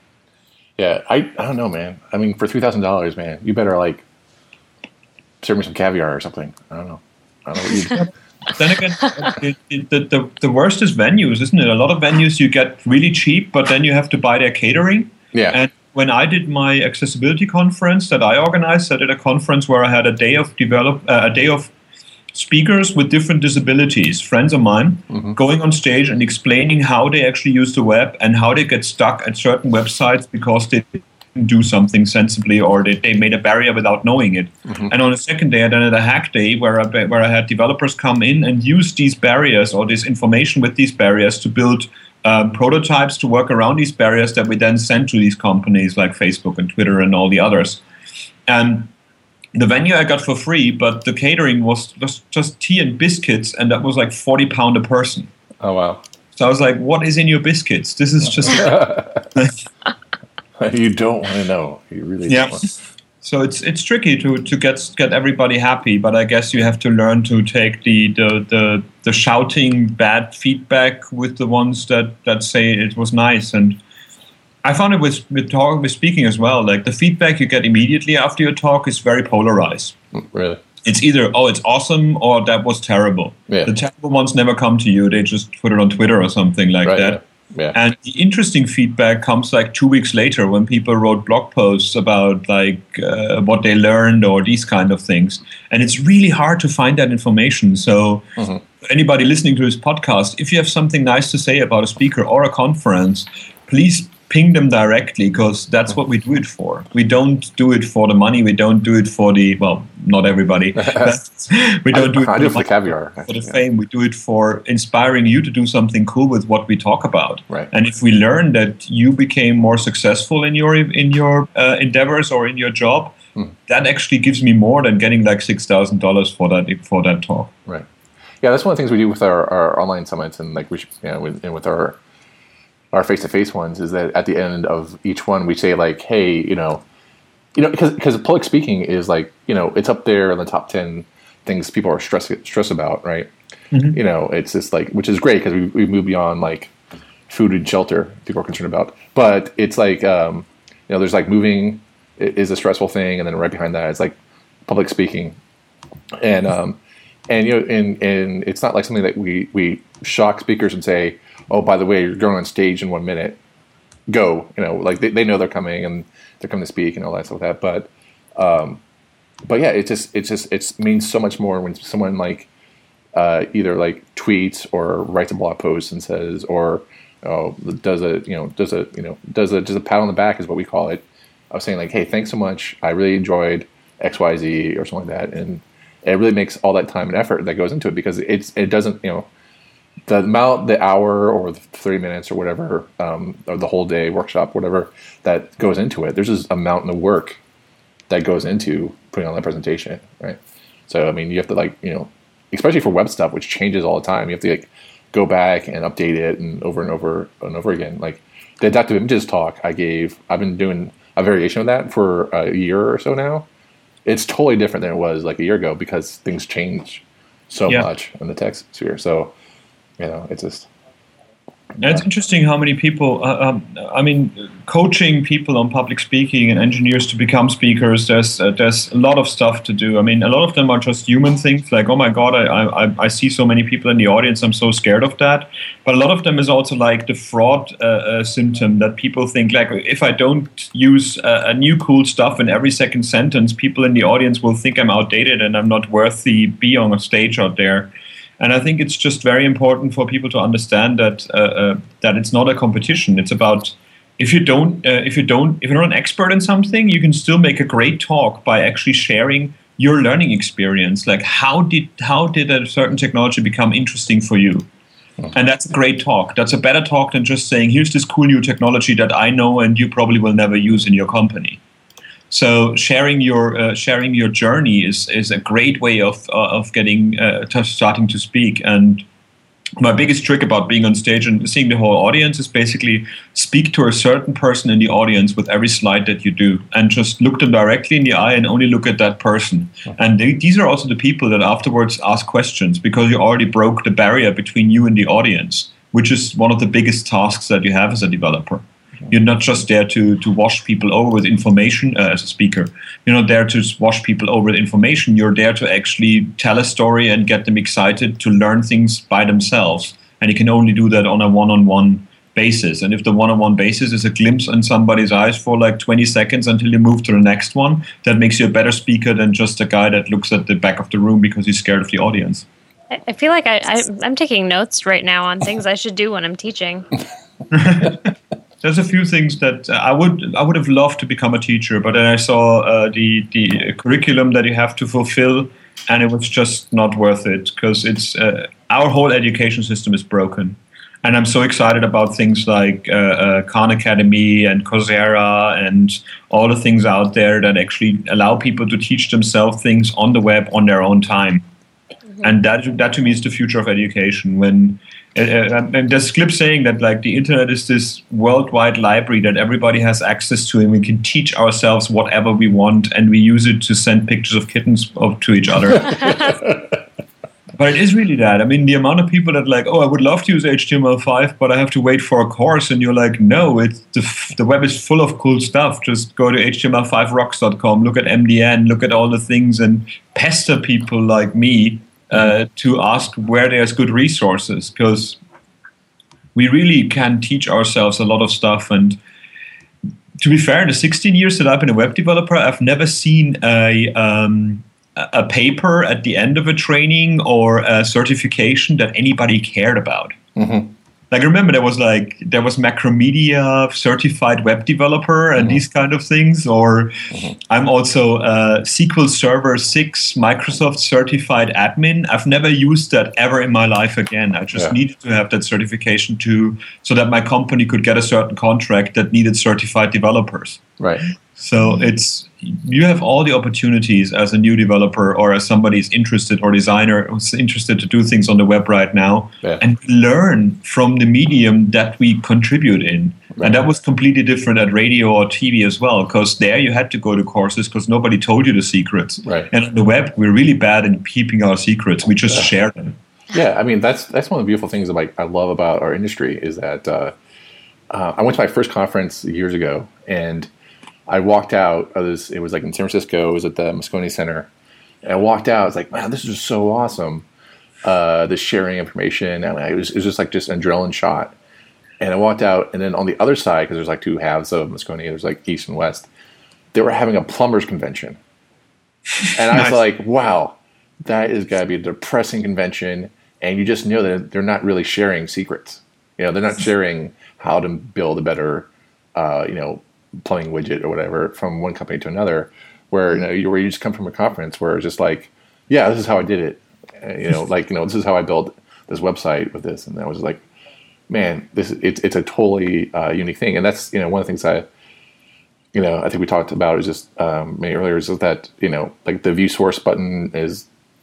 Yeah, I, I don't know, man. I mean, for three thousand dollars, man, you better like serve me some caviar or something. I don't know. I don't know what you Then again, the, the, the, the worst is venues, isn't it? A lot of venues you get really cheap, but then you have to buy their catering. Yeah. And when I did my accessibility conference that I organized, I did a conference where I had a day of develop uh, a day of speakers with different disabilities, friends of mine, mm-hmm. going on stage and explaining how they actually use the web and how they get stuck at certain websites because they do something sensibly or they, they made a barrier without knowing it. Mm-hmm. And on the second day, I then had a hack day where I, where I had developers come in and use these barriers or this information with these barriers to build um, prototypes to work around these barriers that we then send to these companies like Facebook and Twitter and all the others. And the venue I got for free, but the catering was just, just tea and biscuits, and that was like forty pound a person. Oh, wow. So I was like, what is in your biscuits? This is just... You don't want to know. You really yeah. don't want. So it's it's tricky to, to get get everybody happy, but I guess you have to learn to take the the, the, the shouting bad feedback with the ones that, that say it was nice. And I found it with with talk with speaking as well. Like the feedback you get immediately after your talk is very polarized. Really? It's either, oh, it's awesome, or that was terrible. Yeah. The terrible ones never come to you. They just put it on Twitter or something like right, that. Yeah. Yeah. And the interesting feedback comes like two weeks later when people wrote blog posts about like uh, what they learned or these kind of things. And it's really hard to find that information. So mm-hmm. anybody listening to this podcast, if you have something nice to say about a speaker or a conference, please ping them directly, because that's what we do it for. We don't do it for the money. We don't do it for the, well, not everybody. we don't do it I for, do the, it for the caviar. For the yeah. fame. We do it for inspiring you to do something cool with what we talk about. Right. And if we learn that you became more successful in your in your uh, endeavors or in your job, hmm. that actually gives me more than getting like six thousand dollars for that for that talk. Right. Yeah, that's one of the things we do with our, our online summits, and like we, should, you know, with, and with our our face-to-face ones, is that at the end of each one we say like, hey, you know, you know, because because public speaking is like, you know, it's up there in the top ten things people are stress stress about, right? Mm-hmm. You know, it's just like, which is great because we we moved beyond like food and shelter people are concerned about, but it's like, um, you know, there's like moving is a stressful thing, and then right behind that is like public speaking, and um, and you know, and and it's not like something that we we shock speakers and say, oh, by the way, you're going on stage in one minute. Go, you know, like they, they know they're coming and they're coming to speak and all that stuff like that. But, um, but yeah, it just it just it means so much more when someone like uh, either like tweets or writes a blog post and says, or oh, does a you know does a you know does a just a pat on the back is what we call it. Of saying like, hey, thanks so much. I really enjoyed X Y Z or something like that, and it really makes all that time and effort that goes into it, because it's it doesn't you know. The amount, the hour or the thirty minutes or whatever, um, or the whole day workshop, whatever that goes into it, there's just a mountain of work that goes into putting on that presentation, right? So, I mean, you have to like, you know, especially for web stuff, which changes all the time, you have to like go back and update it and over and over and over again. Like the adaptive images talk I gave, I've been doing a variation of that for a year or so now. It's totally different than it was like a year ago, because things change so yeah. much in the tech sphere. So, you know, it's just And it's interesting how many people, uh, um, I mean, coaching people on public speaking and engineers to become speakers, there's uh, there's a lot of stuff to do. I mean, a lot of them are just human things like, oh my God, I, I, I see so many people in the audience, I'm so scared of that. But a lot of them is also like the fraud uh, uh, symptom that people think like, if I don't use uh, a new cool stuff in every second sentence, people in the audience will think I'm outdated and I'm not worthy be on a stage out there. And I think it's just very important for people to understand that uh, uh, that it's not a competition. It's about if you don't uh, if you don't if you're not an expert in something, you can still make a great talk by actually sharing your learning experience. Like how did how did a certain technology become interesting for you? And that's a great talk. That's a better talk than just saying, here's this cool new technology that I know and you probably will never use in your company. So sharing your uh, sharing your journey is is a great way of uh, of getting uh, to starting to speak. And my biggest trick about being on stage and seeing the whole audience is basically speak to a certain person in the audience with every slide that you do, and just look them directly in the eye and only look at that person. And they, these are also the people that afterwards ask questions, because you already broke the barrier between you and the audience, which is one of the biggest tasks that you have as a developer. You're not just there to, to wash people over with information uh, as a speaker. You're not there to wash people over with information. You're there to actually tell a story and get them excited to learn things by themselves. And you can only do that on a one-on-one basis. And if the one-on-one basis is a glimpse in somebody's eyes for like twenty seconds until you move to the next one, that makes you a better speaker than just a guy that looks at the back of the room because he's scared of the audience. I feel like I, I, I'm taking notes right now on things I should do when I'm teaching. There's a few things that uh, I would I would have loved to become a teacher, but then I saw uh, the the curriculum that you have to fulfill, and it was just not worth it, because it's uh, our whole education system is broken. And I'm so excited about things like uh, uh, Khan Academy and Coursera and all the things out there that actually allow people to teach themselves things on the web on their own time. Mm-hmm. And that that to me is the future of education. When Uh, and there's clip saying that like the internet is this worldwide library that everybody has access to, and we can teach ourselves whatever we want, and we use it to send pictures of kittens to each other. But it is really that. I mean, the amount of people that like, oh, I would love to use H T M L five, but I have to wait for a course, and you're like, no, it's the, the web is full of cool stuff. Just go to H T M L five rocks dot com, look at M D N, look at all the things, and pester people like me Uh, to ask where there's good resources, because we really can teach ourselves a lot of stuff. And to be fair, in the sixteen years that I've been a web developer, I've never seen a um, a paper at the end of a training or a certification that anybody cared about. Mm-hmm. Like, I remember there was like there was Macromedia certified web developer and mm-hmm. these kind of things. Or mm-hmm. I'm also a S Q L Server six Microsoft certified admin. I've never used that ever in my life again. I just yeah. needed to have that certification to so that my company could get a certain contract that needed certified developers. Right. So it's you have all the opportunities as a new developer or as somebody who's interested or designer who's interested to do things on the web right now yeah. and learn from the medium that we contribute in. Right. And that was completely different at radio or T V as well, because there you had to go to courses because nobody told you the secrets. Right. And on the web, we're really bad in keeping our secrets. We just yeah. share them. Yeah, I mean, that's that's one of the beautiful things that like, I love about our industry is that uh, uh, I went to my first conference years ago, and I walked out of this, it was like in San Francisco, it was at the Moscone Center. And I walked out, I was like, man, this is just so awesome. Uh, the sharing information. I mean, it was, it was just like just an adrenaline shot. And I walked out, and then on the other side, because there's like two halves of Moscone, there's like east and west, they were having a plumbers convention. And I nice. was like, wow, that is got to be a depressing convention. And you just know that they're not really sharing secrets. You know, they're not sharing how to build a better, uh, you know, plumbing widget or whatever from one company to another, where you know you, where you just come from a conference where it's just like, yeah, this is how I did it, uh, you know, like you know this is how I built this website with this, and I was like, man, this it's it's a totally uh, unique thing, and that's you know one of the things I, you know, I think we talked about is just um, maybe earlier is that you know like the view source button is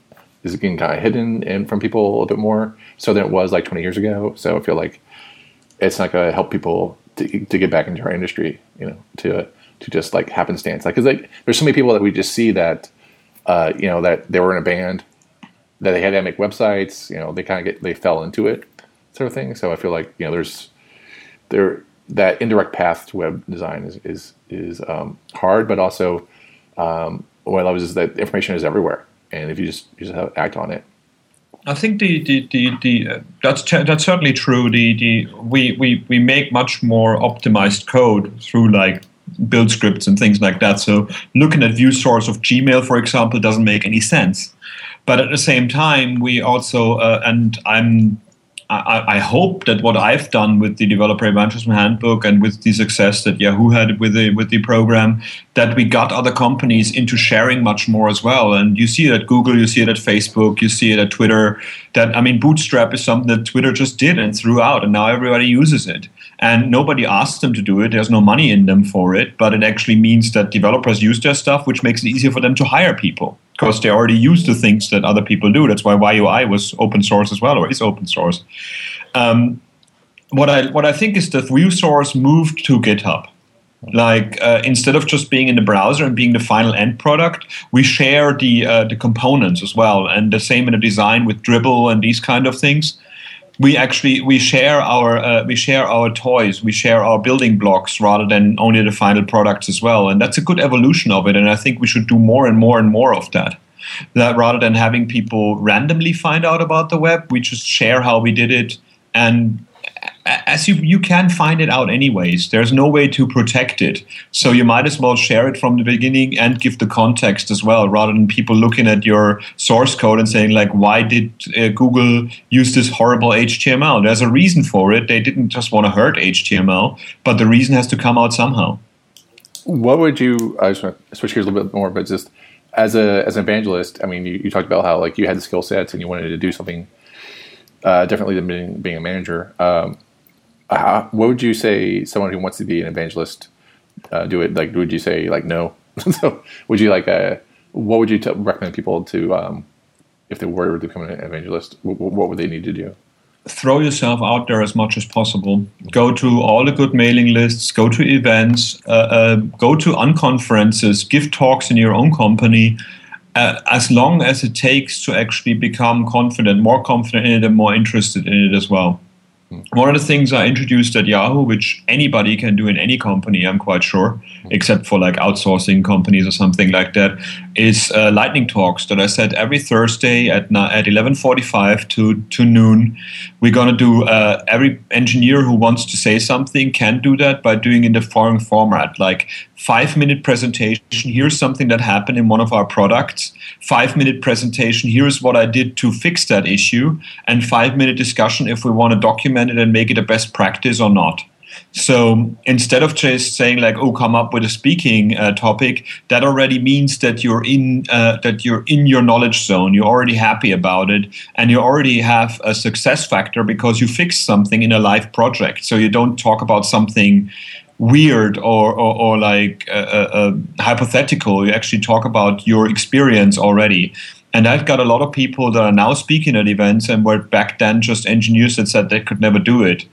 is getting kind of hidden in from people a little bit more so than it was like twenty years ago. So I feel like it's not going to help people to, to get back into our industry, you know, to to just like happenstance. Like, because like, there's so many people that we just see that, uh, you know, that they were in a band, that they had to make websites, you know, they kind of get, they fell into it. sort of thing. So I feel like, you know, there's there that indirect path to web design is is is um, hard, but also um, what I love is that information is everywhere, and if you just you just have to act on it. I think the the the, the uh, that's that's certainly true. The the we, we we make much more optimized code through like build scripts and things like that. So looking at view source of Gmail, for example, doesn't make any sense. But at the same time, we also uh, and I'm. I, I hope that what I've done with the Developer Evangelism Handbook and with the success that Yahoo had with the with the program, that we got other companies into sharing much more as well. And you see it at Google, you see it at Facebook, you see it at Twitter. That I mean, Bootstrap is something that Twitter just did and threw out, and now everybody uses it. And nobody asked them to do it. There's no money in them for it, but it actually means that developers use their stuff, which makes it easier for them to hire people because they already use the things that other people do. That's why Y U I was open source as well, or is open source. Um, what I what I think is that view source moved to GitHub. Like uh, instead of just being in the browser and being the final end product, we share the uh, the components as well, and the same in the design with Dribbble and these kind of things. We actually we share our uh, we share our toys, we share our building blocks rather than only the final products as well, and that's a good evolution of it. And I think we should do more and more and more of that. That rather than having people randomly find out about the web, we just share how we did it, and as you you can find it out anyways. There's no way to protect it, so you might as well share it from the beginning and give the context as well, rather than people looking at your source code and saying like, why did uh, Google use this horrible H T M L? There's a reason for it. They didn't just want to hurt H T M L, but the reason has to come out somehow. What would you, I just want to switch gears a little bit more, but just as a as an evangelist, I mean, you, you talked about how like you had the skill sets and you wanted to do something uh, differently than being, being a manager. Um, How, what would you say someone who wants to be an evangelist uh, do it? Like, would you say like no? So, would you like uh, what would you t- recommend people to um, if they were to become an evangelist? W- what would they need to do? Throw yourself out there as much as possible. Go to all the good mailing lists. Go to events. Uh, uh, go to unconferences. Give talks in your own company. Uh, as long as it takes to actually become confident, more confident in it, and more interested in it as well. One of the things I introduced at Yahoo, which anybody can do in any company, I'm quite sure, except for like outsourcing companies or something like that, is uh, lightning talks that I said every Thursday at at eleven forty-five to, to noon. We're going to do, uh, every engineer who wants to say something can do that by doing in the following format, like five-minute presentation, here's something that happened in one of our products, five-minute presentation, here's what I did to fix that issue, and five-minute discussion if we want to document it and make it a best practice or not. So instead of just saying like, "Oh, come up with a speaking uh, topic," that already means that you're in uh, that you're in your knowledge zone. You're already happy about it, and you already have a success factor because you fixed something in a live project. So you don't talk about something weird or or, or like uh, uh, hypothetical. You actually talk about your experience already. And I've got a lot of people that are now speaking at events and were back then just engineers that said they could never do it.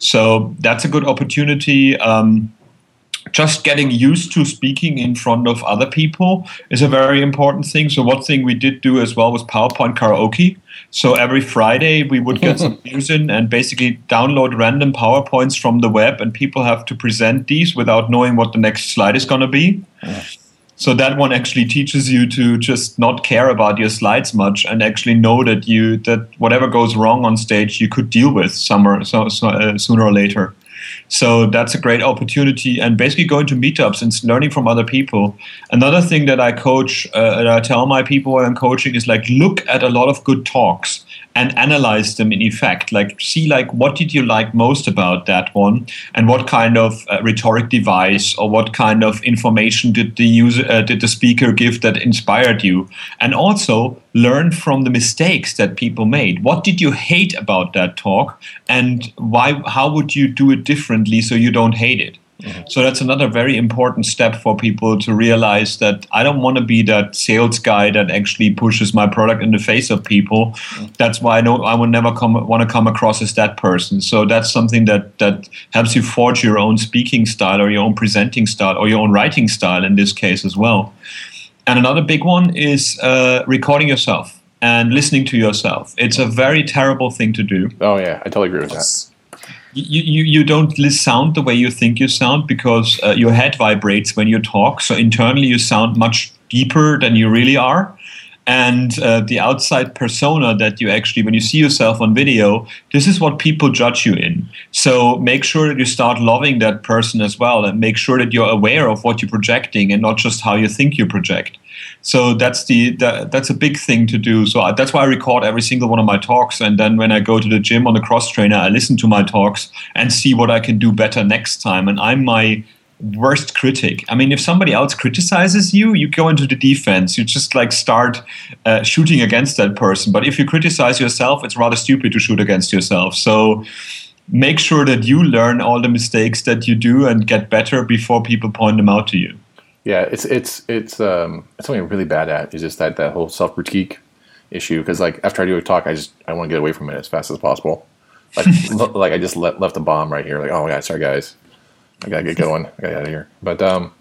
So that's a good opportunity. Um, just getting used to speaking in front of other people is a very important thing. So one thing we did do as well was PowerPoint karaoke. So every Friday we would get some views in and basically download random PowerPoints from the web, and people have to present these without knowing what the next slide is going to be. Yeah. So that one actually teaches you to just not care about your slides much and actually know that you that whatever goes wrong on stage you could deal with somewhere so, so, uh, sooner or later. So that's a great opportunity, and basically going to meetups and learning from other people. Another thing that I coach, uh, and I tell my people when I'm coaching is like, look at a lot of good talks and analyze them in effect. Like, see, like, what did you like most about that one, and what kind of uh, rhetoric device or what kind of information did the user, uh, did the speaker give that inspired you, and also learn from the mistakes that people made. What did you hate about that talk, and why? How would you do it differently so you don't hate it? Mm-hmm. So that's another very important step for people to realize that I don't want to be that sales guy that actually pushes my product in the face of people. Mm-hmm. That's why I don't. I would never come want to come across as that person. So that's something that that helps you forge your own speaking style or your own presenting style or your own writing style in this case as well. And another big one is uh, recording yourself. and listening to yourself. It's a very terrible thing to do. Oh yeah, I totally agree with that. You, you, you don't sound the way you think you sound because uh, your head vibrates when you talk. So internally you sound much deeper than you really are. And uh, the outside persona that you actually, when you see yourself on video, this is what people judge you in. So make sure that you start loving that person as well, and make sure that you're aware of what you're projecting and not just how you think you project. So that's the, the that's a big thing to do. So I, that's why I record every single one of my talks. And then when I go to the gym on the cross trainer, I listen to my talks and see what I can do better next time. And I'm my worst critic. I mean, if somebody else criticizes you, you go into the defense. You just like start uh, shooting against that person. But if you criticize yourself, it's rather stupid to shoot against yourself. So make sure that you learn all the mistakes that you do and get better before people point them out to you. Yeah, it's it's it's um it's something I'm really bad at, is just that that whole self critique issue. Because like after I do a talk, I just I want to get away from it as fast as possible. Like like I just let, left a bomb right here. Like, oh yeah, sorry guys, I gotta get going. I gotta get out of here. But um,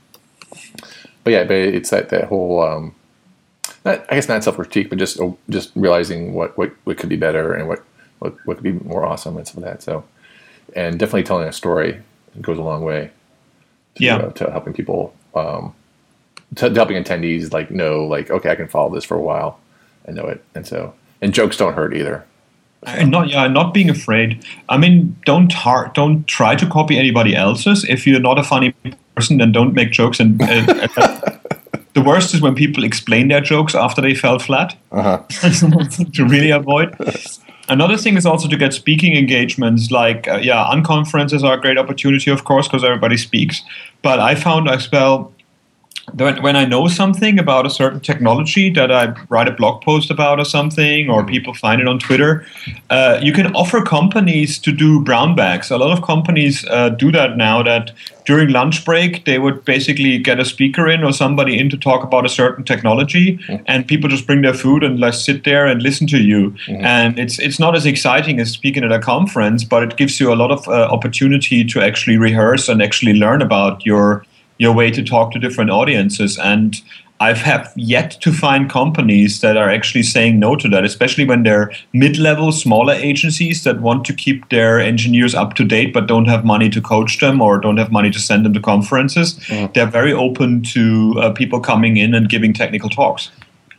but yeah, but it's that that whole um, not, I guess not self critique, but just just realizing what, what, what could be better and what, what what could be more awesome and some of that. So, and definitely telling a story goes a long way. To, yeah, uh, to helping people. Um, to, to helping attendees like know like, okay, I can follow this for a while and know it. And so, and jokes don't hurt either. So. And not yeah, not being afraid. I mean, don't hard, don't try to copy anybody else's. If you're not a funny person, then don't make jokes. And uh, uh, the worst is when people explain their jokes after they fell flat. Uh-huh. That's one thing to really avoid. Another thing is also to get speaking engagements. Like, uh, yeah, unconferences are a great opportunity, of course, because everybody speaks. But I found as well that when I know something about a certain technology that I write a blog post about or something, or people find it on Twitter, uh, you can offer companies to do brown bags. A lot of companies uh, do that now, that during lunch break, they would basically get a speaker in or somebody in to talk about a certain technology, mm-hmm. and people just bring their food and like sit there and listen to you. Mm-hmm. And it's it's not as exciting as speaking at a conference, but it gives you a lot of uh, opportunity to actually rehearse and actually learn about your your way to talk to different audiences. And I've have yet to find companies that are actually saying no to that, especially when they're mid-level, smaller agencies that want to keep their engineers up to date but don't have money to coach them or don't have money to send them to conferences. Mm. They're very open to uh, people coming in and giving technical talks.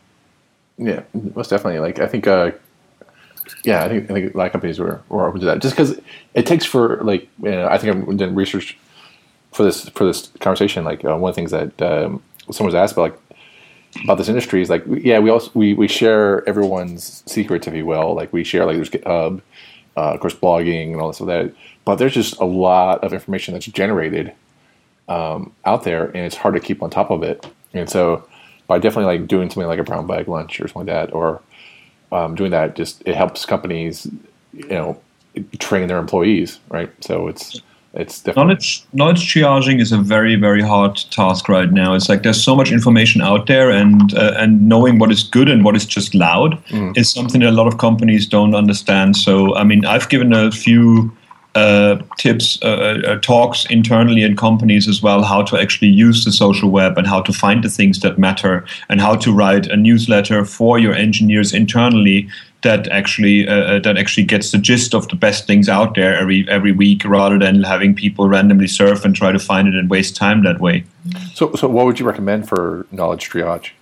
Yeah, most definitely. Like I think, uh, yeah, I think I think a lot of companies were, were open to that. Just because it takes for like, you know, I think I'm doing research for this for this conversation. Like uh, one of the things that um, someone was asked about, like, about this industry is like, yeah, we also we, we share everyone's secrets, if you will. Like we share like there's GitHub, uh, of course, blogging and all this of that. But there's just a lot of information that's generated um, out there, and it's hard to keep on top of it. And so, by definitely like doing something like a brown bag lunch or something like that, or um, doing that, just it helps companies, you know, train their employees, right? So it's. It's knowledge knowledge triaging is a very, very hard task right now. It's like there's so much information out there, and uh, and knowing what is good and what is just loud mm. is something that a lot of companies don't understand. So, I mean, I've given a few uh, tips, uh, uh, talks internally in companies as well, how to actually use the social web and how to find the things that matter and how to write a newsletter for your engineers internally that actually uh, that actually gets the gist of the best things out there every every week, rather than having people randomly surf and try to find it and waste time that way. So, so what would you recommend for knowledge triage?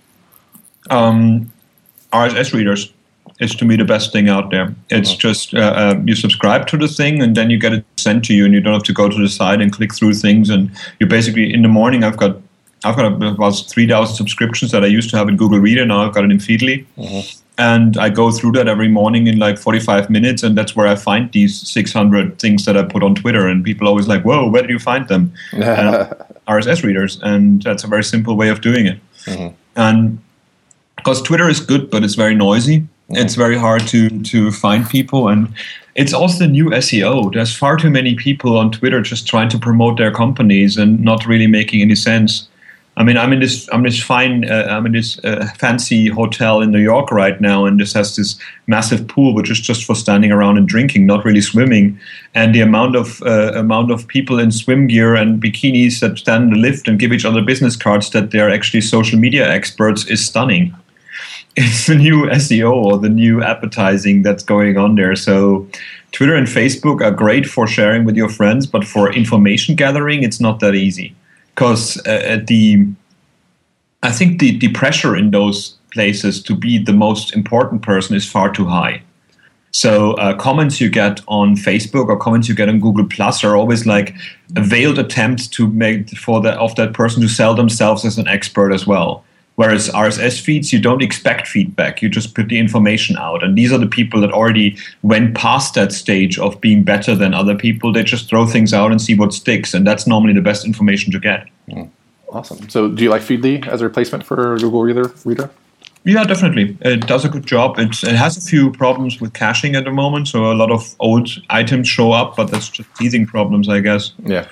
Um, R S S readers is to me the best thing out there. It's mm-hmm. just uh, uh, you subscribe to the thing and then you get it sent to you, and you don't have to go to the site and click through things. And you basically in the morning, I've got I've got about three thousand subscriptions that I used to have in Google Reader. Now I've got it in Feedly. Mm-hmm. And I go through that every morning in like forty-five minutes, and that's where I find these six hundred things that I put on Twitter. And people always like, whoa, where did you find them? R S S readers. And that's a very simple way of doing it. Mm-hmm. And because Twitter is good, but it's very noisy. Mm-hmm. It's very hard to, to find people. And it's also the new S E O. There's far too many people on Twitter just trying to promote their companies and not really making any sense. I mean, I'm in this. I'm this fine. Uh, I'm in this uh, fancy hotel in New York right now, and this has this massive pool, which is just for standing around and drinking, not really swimming. And the amount of uh, amount of people in swim gear and bikinis that stand in the lift and give each other business cards that they're actually social media experts is stunning. it's the new S E O or the new advertising that's going on there. So Twitter and Facebook are great for sharing with your friends, but for information gathering, it's not that easy. Because uh, the, I think the, the pressure in those places to be the most important person is far too high. So uh, comments you get on Facebook or comments you get on Google Plus are always like a veiled attempt to make for the of that person to sell themselves as an expert as well. Whereas R S S feeds, you don't expect feedback. You just put the information out. And these are the people that already went past that stage of being better than other people. They just throw things out and see what sticks. And that's normally the best information to get. Mm. Awesome. So do you like Feedly as a replacement for Google Reader? Reader? Yeah, definitely. It does a good job. It's, it has a few problems with caching at the moment. So a lot of old items show up, but that's just teething problems, I guess. Yeah.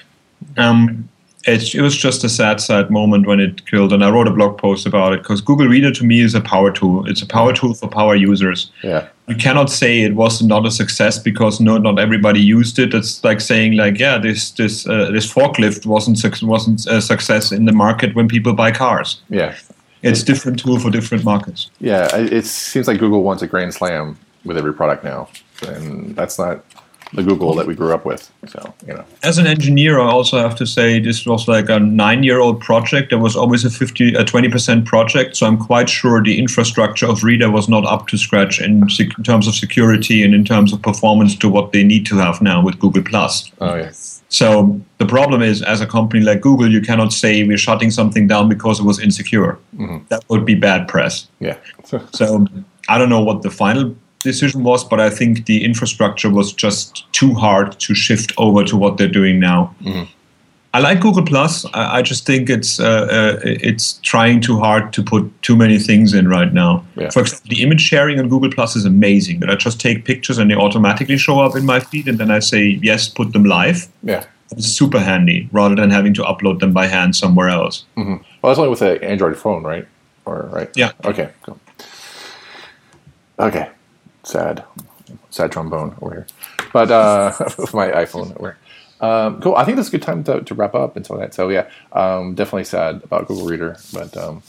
Um, it, it was just a sad, sad moment when it killed. And I wrote a blog post about it because Google Reader to me is a power tool. It's a power tool for power users. Yeah. You cannot say it was not a success because no, not everybody used it. It's like saying like, yeah, this this uh, this forklift wasn't wasn't a success in the market when people buy cars. Yeah. It's different tool for different markets. Yeah, it seems like Google wants a grand slam with every product now, and that's not the Google that we grew up with. So, you know, as an engineer, I also have to say this was like a nine-year-old project. There was always a fifty, a twenty percent project. So I'm quite sure the infrastructure of Reader was not up to scratch in, sec- in terms of security and in terms of performance to what they need to have now with Google Plus. Oh yes. So the problem is, as a company like Google, you cannot say we're shutting something down because it was insecure. Mm-hmm. That would be bad press. Yeah. So I don't know what the final decision was, but I think the infrastructure was just too hard to shift over to what they're doing now. Mm-hmm. I like Google Plus. I, I just think it's uh, uh, it's trying too hard to put too many things in right now. Yeah. For example, the image sharing on Google Plus is amazing. That I just take pictures and they automatically show up in my feed, and then I say yes, put them live. Yeah. It's super handy rather than having to upload them by hand somewhere else. Mm-hmm. Well, that's only with an Android phone, right? Or right? Yeah. Okay. Cool. Okay. Sad, sad trombone over here, but uh, with my iPhone over here. Um, cool. I think that's a good time to, to wrap up until that. So yeah, um, definitely sad about Google Reader, but um,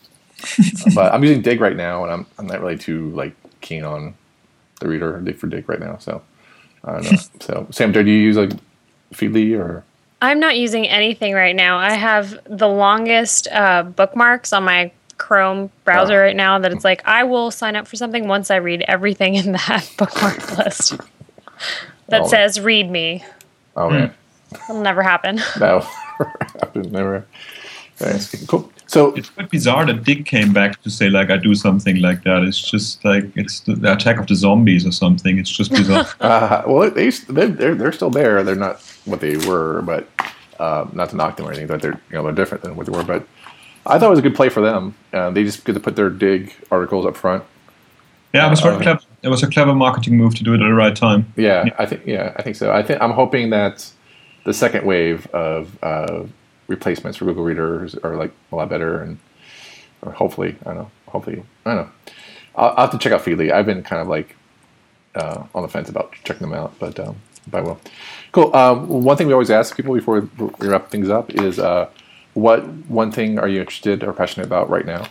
but I'm using Dig right now, and I'm I'm not really too like keen on the Reader Dig for Dig right now. So I don't know. So Sam, do you use like Feedly or? I'm not using anything right now. I have the longest uh, bookmarks on my Chrome browser oh. right now that it's like I will sign up for something once I read everything in that bookmark list that oh. says "read me." Oh man, it'll never happen. No, happen never. Right. Cool. So it's quite bizarre that Dig came back to say like I do something like that. It's just like it's the, the Attack of the Zombies or something. It's just bizarre. uh, well, they they're they're still there. They're not what they were, but uh, not to knock them or anything. But they're you know they're different than what they were. But I thought it was a good play for them. Uh, they just get to put their Dig articles up front. Yeah, it was very uh, clever. It was a clever marketing move to do it at the right time. Yeah, yeah, I think. Yeah, I think so. I think I'm hoping that the second wave of uh, replacements for Google Readers are like a lot better, and or hopefully, I don't know. Hopefully, I don't know. I'll, I'll have to check out Feedly. I've been kind of like uh, on the fence about checking them out, but um, but I will. Cool. Um, one thing we always ask people before we wrap things up is, uh, what one thing are you interested or passionate about right now?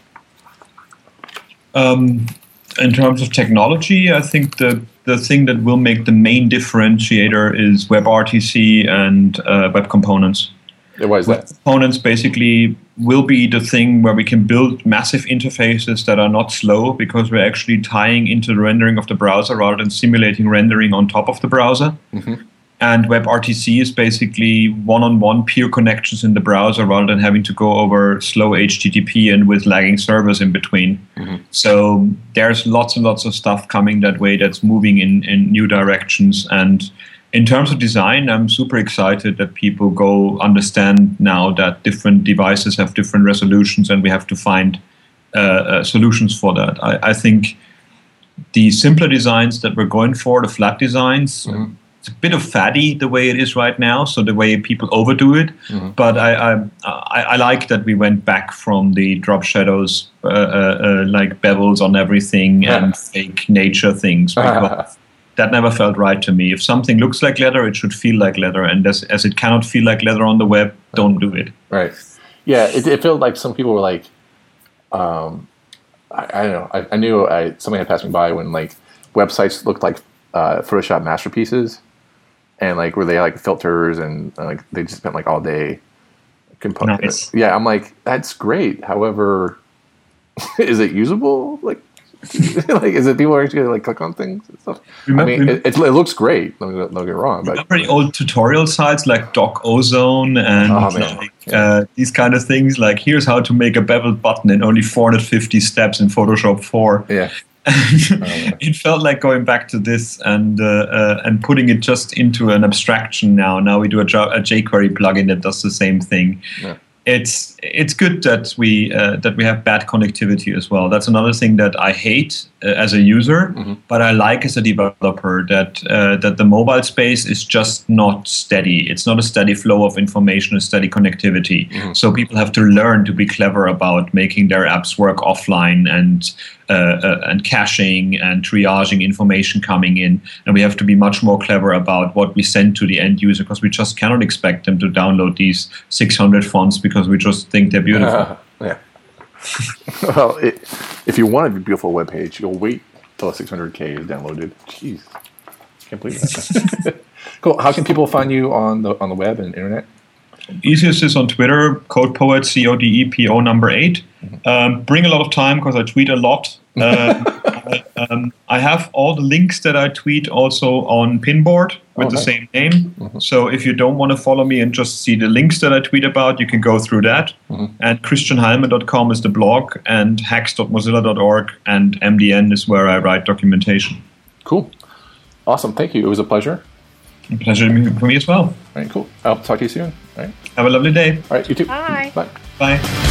Um. In terms of technology, I think the, the thing that will make the main differentiator is WebRTC and uh, web components. Yeah, why is web that? Components basically will be the thing where we can build massive interfaces that are not slow because we're actually tying into the rendering of the browser rather than simulating rendering on top of the browser. Mm-hmm. And WebRTC is basically one-on-one peer connections in the browser rather than having to go over slow H T T P and with lagging servers in between. Mm-hmm. So there's lots and lots of stuff coming that way that's moving in, in new directions. And in terms of design, I'm super excited that people go understand now that different devices have different resolutions and we have to find uh, uh, solutions for that. I, I think the simpler designs that we're going for, the flat designs, mm-hmm. it's a bit of fatty the way it is right now, so the way people overdo it. Mm-hmm. But I, I I I like that we went back from the drop shadows, uh, uh, uh, like bevels on everything and fake nature things. Because that never felt right to me. If something looks like leather, it should feel like leather. And as, as it cannot feel like leather on the web, don't do it. Right. Yeah, it, it felt like some people were like, um, I, I don't know. I, I knew I, something had passed me by when like websites looked like uh, Photoshop masterpieces, and like where they had, like filters and uh, like they just spent like all day. Component. Nice. Yeah, I'm like that's great. However, is it usable? Like, like is it people are actually gonna like click on things and stuff? Remember, I mean, it, it, it looks great. Don't, don't get me wrong. But remember the old tutorial sites like Doc Ozone and oh, like, uh, these kind of things? Like, here's how to make a beveled button in only four hundred fifty steps in Photoshop four. Yeah. It felt like going back to this and uh, uh, and putting it just into an abstraction now. Now we do a, J- a jQuery plugin that does the same thing. Yeah. It's it's good that we uh, that we have bad connectivity as well. That's another thing that I hate uh, as a user, mm-hmm. but I like as a developer that uh, that the mobile space is just not steady. It's not a steady flow of information, a steady connectivity. Mm-hmm. So people have to learn to be clever about making their apps work offline and uh, uh, and caching and triaging information coming in. And we have to be much more clever about what we send to the end user, because we just cannot expect them to download these six hundred fonts because we just think they're beautiful. Uh, yeah. Well, it, if you want a beautiful web page, you'll wait till six hundred K is downloaded. Jeez, can't believe that. Cool. How can people find you on the on the web and internet? Easiest is on Twitter, CodePoet, C O D E P O number eight. Mm-hmm. Um, bring a lot of time because I tweet a lot. Uh, I, um, I have all the links that I tweet also on Pinboard with oh, the nice. same name. Mm-hmm. So if you don't want to follow me and just see the links that I tweet about, you can go through that. Mm-hmm. And christian halme dot com is the blog, and hacks dot mozilla dot org and M D N is where I write documentation. Cool. Awesome. Thank you. It was a pleasure. A pleasure for me as well. All right, cool. I'll talk to you soon. All right. Have a lovely day. All right, you too. Bye. Bye. Bye.